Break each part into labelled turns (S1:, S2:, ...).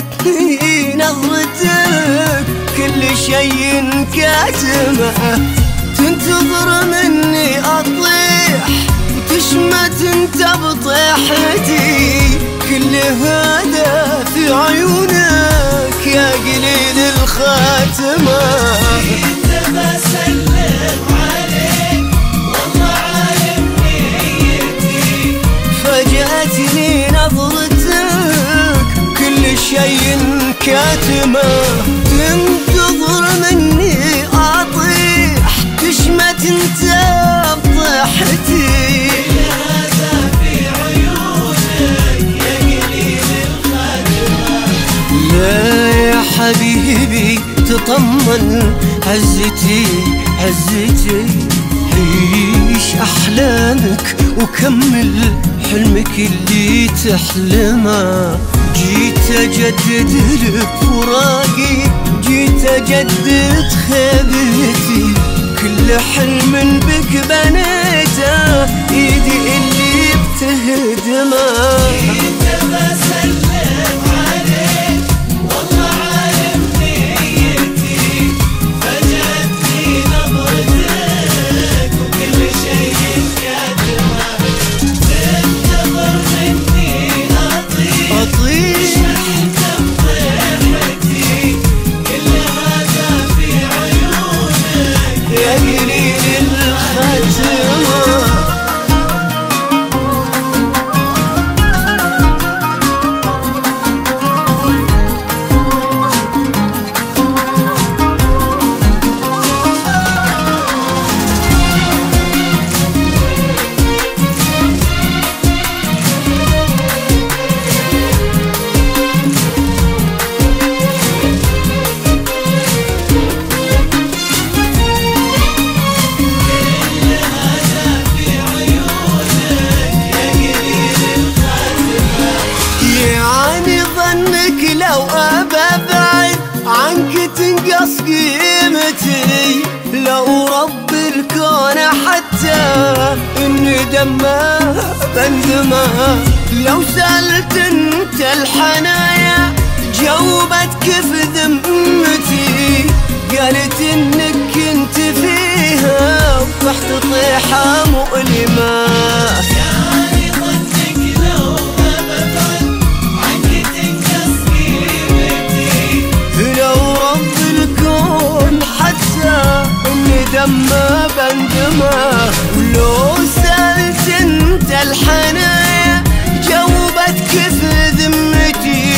S1: فاجأتني نظرتك كل شيء كاتمه، تنتظر مني أطيح وتشمت انت بطيحتي، كل هذا في عيونك يا قليل الخاتمة.
S2: جيت بسلم عليك والله عالم نيتي،
S1: فاجأتني نظرتك كل شيء كاتمة، تنتظر مني أطيح تشمت انت بطيحتي،
S2: هذا في عيونك يا قليل الخاتمة.
S1: لا يا حبيبي تطمن، عزتي عزتي عيش أحلامك وكمل حلمك اللي تحلمه. جيت أجدد لك فراقي، جيت أجدد خيبتي، كل حلم بك بنيته إيدي اللي بتهدمه.
S2: جيت بسلم عليك والله عالم نيتي، فاجأتني نظرتك وكل شيء كاتمه، تنتظر مني أطيش انت بطيحتي، كل هذا في عيونك
S1: يا قليل الخاتمة. لو أبعد عنك تنقص قيمتي، لو رب الكون حتى إني دمه بندمه، لو سألت انت الحنايا جاوبت كيف ذمتي، قالت انك كنت فيها وطحت طيحة مؤلمة. دمه بندمه، ولو سألت انت الحنايا جاوبت كيف ذمتي،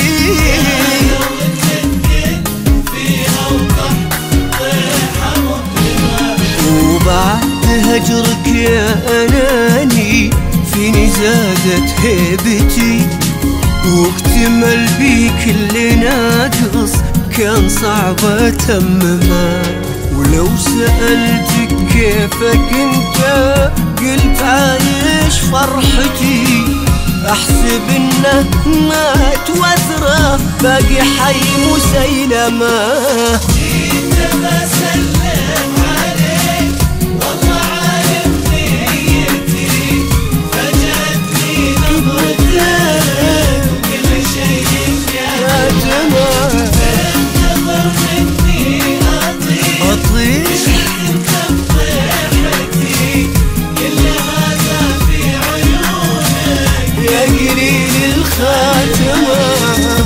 S1: وبعد هجرك يا أناني فيني زادت هيبتي، واكتمل بي كل ناقص كان صعب أتممه، ولو سألتك كيفك انت قلت عايش فرحتي، احسب انه مات وثره باقي حي مسيلمه.
S2: جيت بسلم عليك والله عالم نيتي، فاجأتني نظرتك وكل شيء كاتمه، تنتظر مني أطيش انت بطيحتي، كل هذا في عيونك
S1: يا قليل الخاتمة.